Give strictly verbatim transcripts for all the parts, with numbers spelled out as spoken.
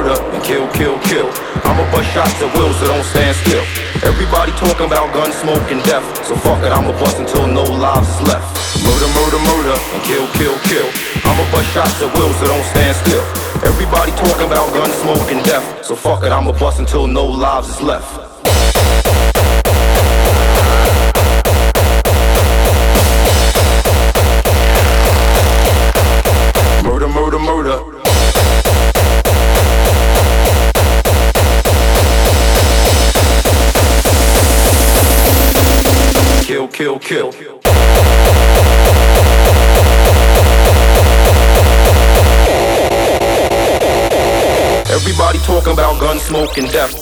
murder, and kill, kill, kill. I'ma bust shots at will, so don't stand still. Everybody talking about gun smoke and death, so fuck it, I'ma bust until no lives is left. Murder, murder, murder, and kill, kill, kill. I'ma bust shots at will, so don't stand still. Everybody talking about gun smoke and death, so fuck it, I'ma bust until no lives is left. Murder, murder, murder. Kill, kill, kill. Everybody talking about gun smoke and death.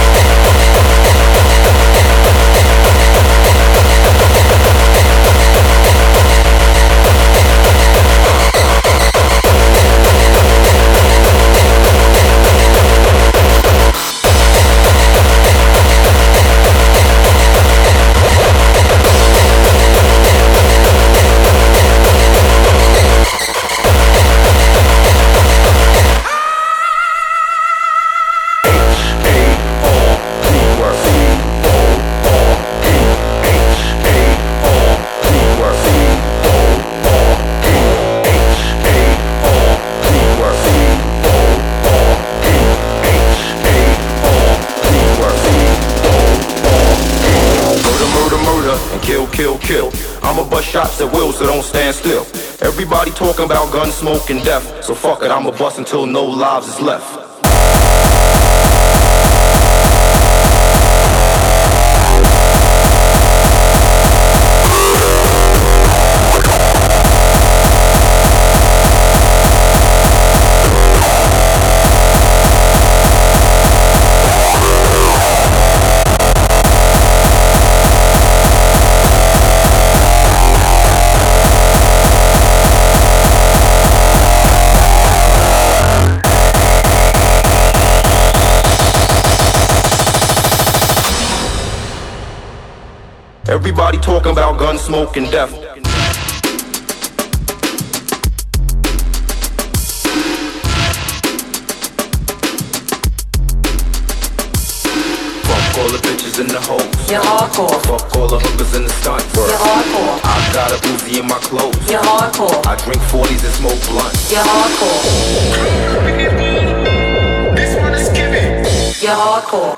Kill, kill. I'ma bust shots at will, so don't stand still. Everybody talking about gun smoke and death, so fuck it, I'ma bust until no lives is left. Everybody talking about gun smoke and death. Fuck all the bitches in the hoes. You're hardcore. Fuck all the hookers in the stunts. You're hardcore. I got a Uzi in my clothes. You're hardcore. I drink forties and smoke blunts. You're hardcore. This one is giving. You're hardcore.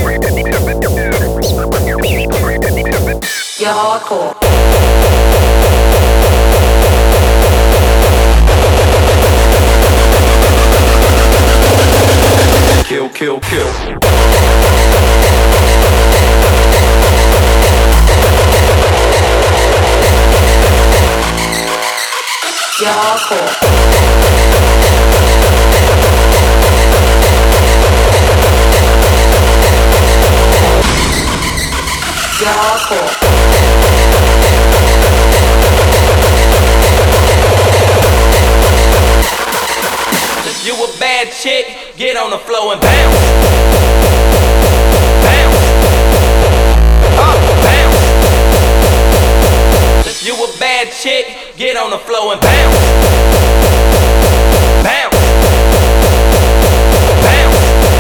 You're hardcore. Kill, kill, kill. You're hardcore. You're hardcore. If you a bad chick, get on the floor and bounce. Bounce. Up, bounce. If you a bad chick, get on the floor and bounce. Bounce. Bounce.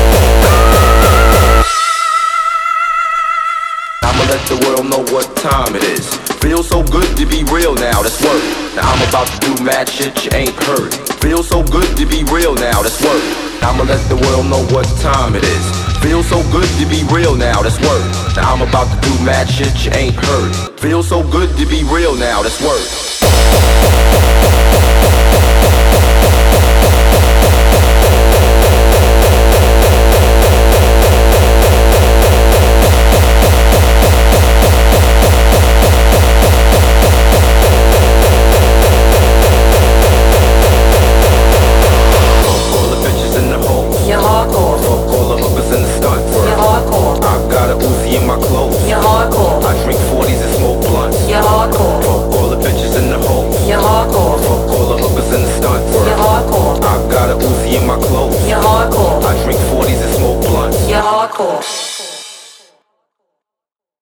I'ma let the world know what time it is. Feels so good to be real now, that's work. Now I'm about to do mad shit you ain't heard. Feels so good to be real now, that's work. I'ma let the world know what time it is. Feels so good to be real now, that's work. Now I'm about to do mad shit you ain't heard. Feels so good to be real now, that's work. You're hardcore. Fuck all the hookers in the stunts. You're hardcore. I got a Uzi in my clothes. You're hardcore. I drink forties and smoke blunts. You're hardcore. Fuck all the bitches in the hoes. You're hardcore. Fuck all the hookers in the stunts. You're hardcore. I got a Uzi in my clothes. You're hardcore. I drink forties and smoke blunts. You're hardcore.